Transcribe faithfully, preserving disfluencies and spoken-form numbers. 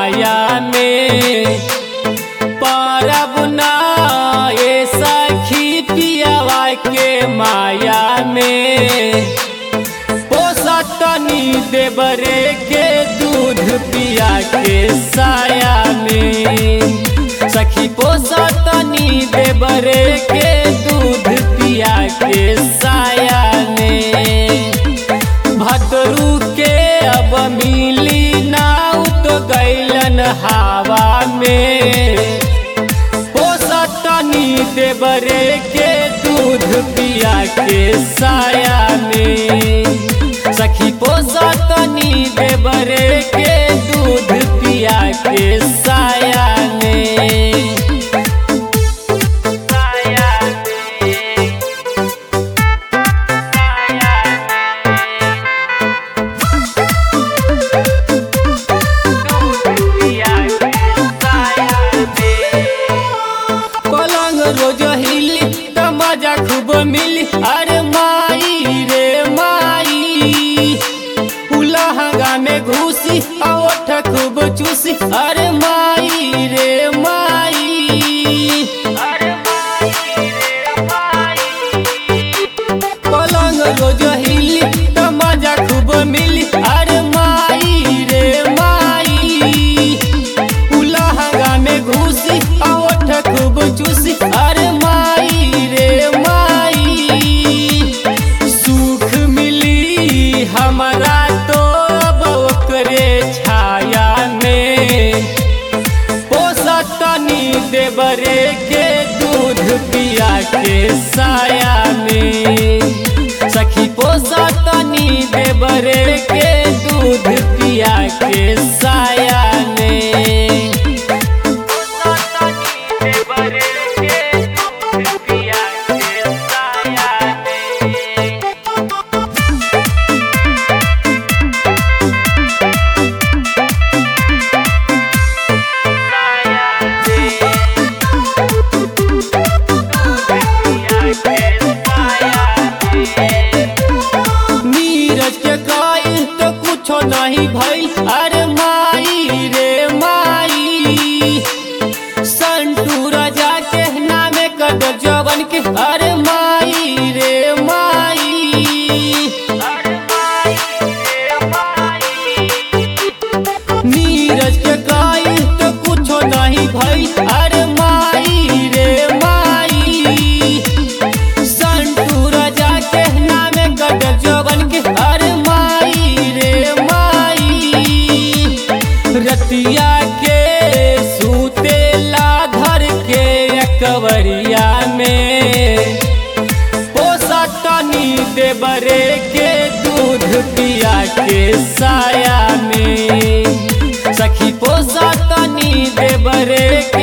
माया में परब ना ये सखी पियावा के माया में पोसतनी देवरे के दूध पिया के साया में सखी पोसतनी देवरे के दूध पिया के साया में भदरू के अब मिली नाउ तो गैलन हवा में पोसतनी देवरे के दूध पिया के साया में सखी पोसतनी देवरे के दूध पिया के साया में साया में पलंग रोज हिली त मजा खूब मिली अरे माई रे माई उलहंगा में घुसी ओठ खूब चूसी अरे माई रे माई अरे माई रे माई पलंग रोज हिली त मजा खूब मिली अरे माई रे माई उलहंगा में घुसी ओठ खूब चूसी अरे माई रे माई सुख मिली हमारा तो अब ओकरे छाया में पोसतनी देवरे के दूध पिया के साया में सखी पोसतनी देवरे के दूध पिया के साया में नीरज के कायल तो कुछो नहीं भई अरे माई रे माई संटू राजा के नामे कद जवन के अरे माई रे माई अरे माई रे माई नीरज के कायल तो कुछो नहीं भई अरे माई रे माई संटू राजा के नामे कद जवन के अरे माई रे माई रतिया के सूतेला धर के अकबरिया में पोसतनी देवरे के दूध पिया के साया में सखी पोसतनी देवरे के